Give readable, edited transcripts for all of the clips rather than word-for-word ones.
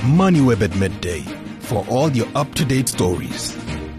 MoneyWeb at midday for all your up-to-date stories.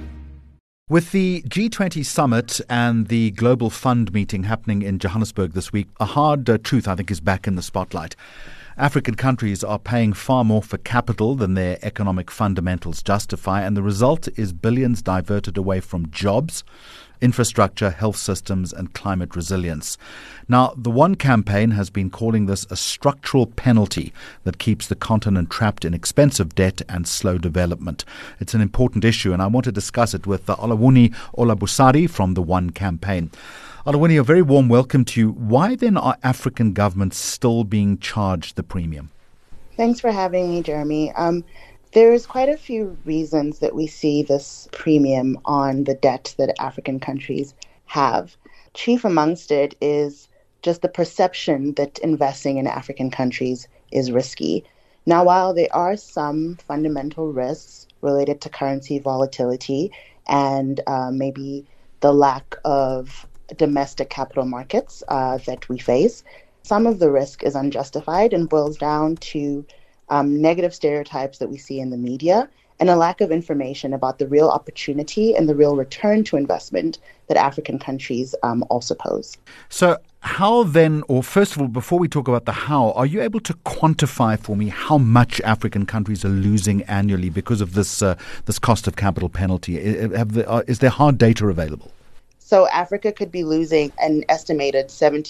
With the G20 summit and the Global Fund meeting happening in Johannesburg this week, a hard truth, I think, is back in the spotlight. African countries are paying far more for capital than their economic fundamentals justify, and the result is billions diverted away from jobs, infrastructure, health systems, and climate resilience. Now, the One campaign has been calling this a structural penalty that keeps the continent trapped in expensive debt and slow development. It's an important issue, and I want to discuss it with Olawuni Olabusari from the One campaign. Olawuni, a very warm welcome to you. Why then are African governments still being charged the premium? Thanks for having me, Jeremy. There's quite a few reasons that we see this premium on the debt that African countries have. Chief amongst it is just the perception that investing in African countries is risky. Now, while there are some fundamental risks related to currency volatility and maybe the lack of domestic capital markets that we face, some of the risk is unjustified and boils down to negative stereotypes that we see in the media and a lack of information about the real opportunity and the real return to investment that African countries also pose. So how then, or first of all, before we talk about the how, are you able to quantify for me how much African countries are losing annually because of this cost of capital penalty? Is there hard data available? So Africa could be losing an estimated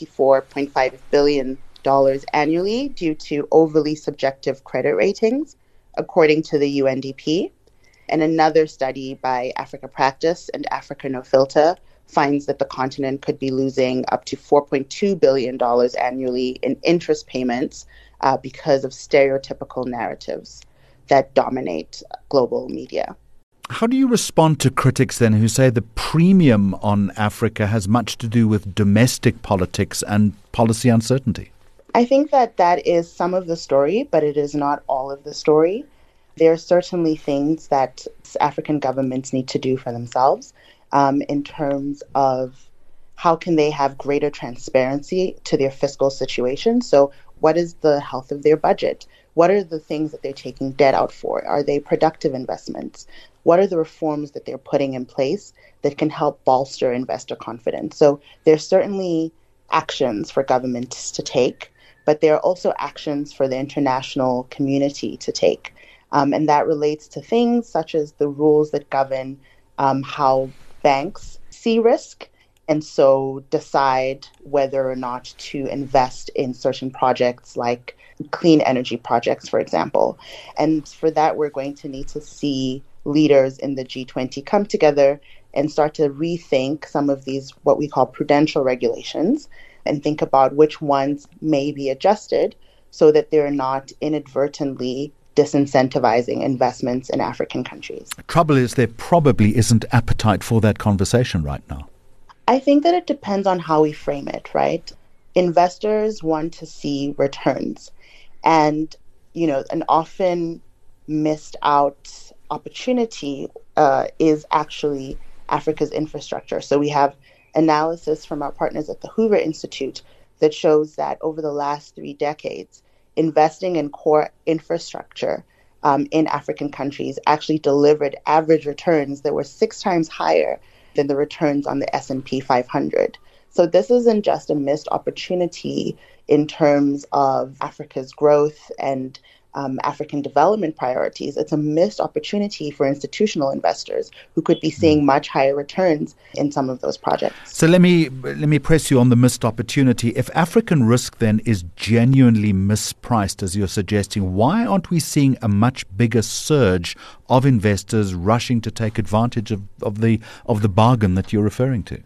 $74.5 billion annually due to overly subjective credit ratings, according to the UNDP. And another study by Africa Practice and Africa No Filter finds that the continent could be losing up to $4.2 billion annually in interest payments because of stereotypical narratives that dominate global media. How do you respond to critics then who say the premium on Africa has much to do with domestic politics and policy uncertainty? I think that is some of the story, but it is not all of the story. There are certainly things that African governments need to do for themselves in terms of how can they have greater transparency to their fiscal situation. So what is the health of their budget? What are the things that they're taking debt out for? Are they productive investments? What are the reforms that they're putting in place that can help bolster investor confidence? So there's certainly actions for governments to take, but there are also actions for the international community to take. And that relates to things such as the rules that govern how banks see risk and so decide whether or not to invest in certain projects like clean energy projects, for example. And for that, we're going to need to see leaders in the G20 come together and start to rethink some of these, what we call prudential regulations, and think about which ones may be adjusted so that they're not inadvertently disincentivizing investments in African countries. Trouble is there probably isn't appetite for that conversation right now. I think that it depends on how we frame it, right? Investors want to see returns. And, an often missed out opportunity is actually Africa's infrastructure. So we have analysis from our partners at the Hoover Institute that shows that over the last 3 decades, investing in core infrastructure in African countries actually delivered average returns that were 6 times higher than the returns on the S&P 500. So this isn't just a missed opportunity in terms of Africa's growth and African development priorities. It's a missed opportunity for institutional investors who could be seeing much higher returns in some of those projects. So let me press you on the missed opportunity. If African risk then is genuinely mispriced, as you're suggesting, why aren't we seeing a much bigger surge of investors rushing to take advantage of the bargain that you're referring to?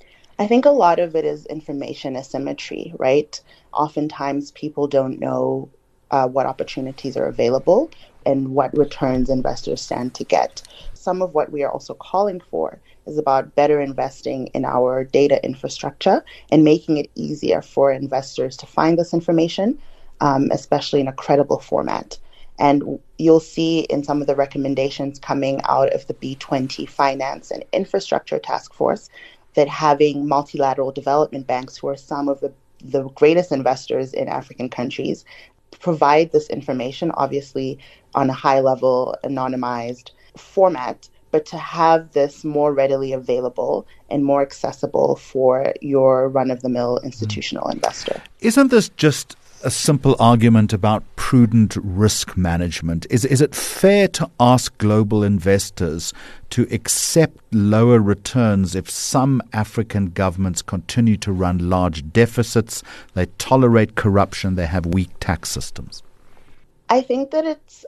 I think a lot of it is information asymmetry, right? Oftentimes people don't know what opportunities are available and what returns investors stand to get. Some of what we are also calling for is about better investing in our data infrastructure and making it easier for investors to find this information, especially in a credible format. And you'll see in some of the recommendations coming out of the B20 Finance and Infrastructure Task Force that having multilateral development banks, who are some of the greatest investors in African countries, provide this information, obviously on a high level, anonymized format, but to have this more readily available and more accessible for your run-of-the-mill institutional investor. Isn't this just a simple argument about prudent risk management? Is it fair to ask global investors to accept lower returns if some African governments continue to run large deficits, they tolerate corruption, they have weak tax systems? I think that it's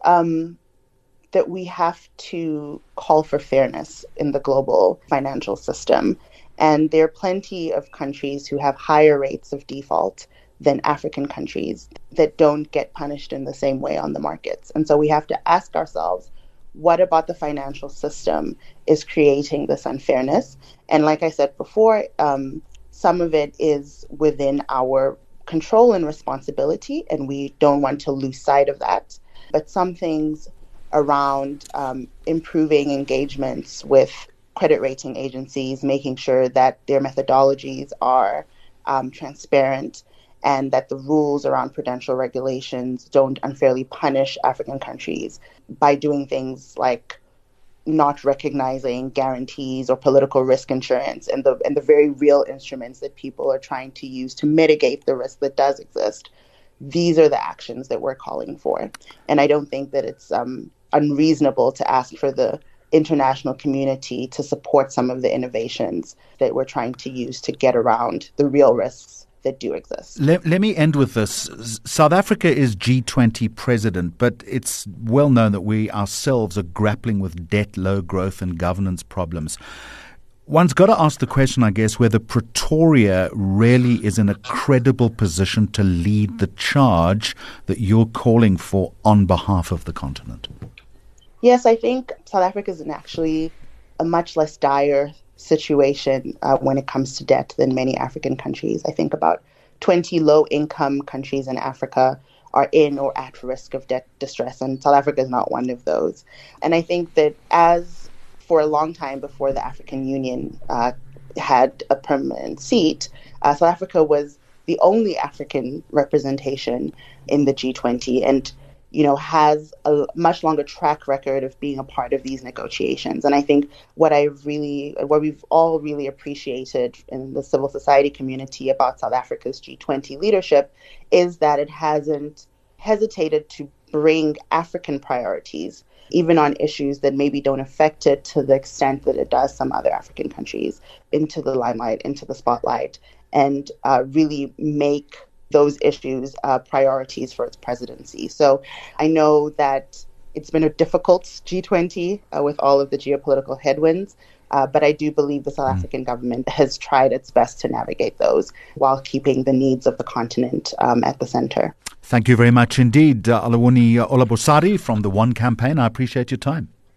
that we have to call for fairness in the global financial system. And there are plenty of countries who have higher rates of default than African countries that don't get punished in the same way on the markets. And so we have to ask ourselves, what about the financial system is creating this unfairness? And like I said before, some of it is within our control and responsibility, and we don't want to lose sight of that. But some things around improving engagements with credit rating agencies, making sure that their methodologies are transparent, and that the rules around prudential regulations don't unfairly punish African countries by doing things like not recognizing guarantees or political risk insurance and the very real instruments that people are trying to use to mitigate the risk that does exist. These are the actions that we're calling for. And I don't think that it's unreasonable to ask for the international community to support some of the innovations that we're trying to use to get around the real risks that do exist. Let me end with this. South Africa is G20 president, but it's well known that we ourselves are grappling with debt, low growth and governance problems. One's got to ask the question, I guess, whether Pretoria really is in a credible position to lead the charge that you're calling for on behalf of the continent. Yes, I think South Africa is in actually a much less dire situation when it comes to debt than many African countries. I think about 20 low-income countries in Africa are in or at risk of debt distress, and South Africa is not one of those. And I think that as for a long time before the African Union had a permanent seat, South Africa was the only African representation in the G20 and has a much longer track record of being a part of these negotiations. And I think what we've all really appreciated in the civil society community about South Africa's G20 leadership is that it hasn't hesitated to bring African priorities, even on issues that maybe don't affect it to the extent that it does some other African countries, into the limelight, into the spotlight, and really make those issues priorities for its presidency. So I know that it's been a difficult G20 with all of the geopolitical headwinds, but I do believe the South African government has tried its best to navigate those while keeping the needs of the continent at the center. Thank you very much indeed, Alawuni Olabosari from the One Campaign. I appreciate your time.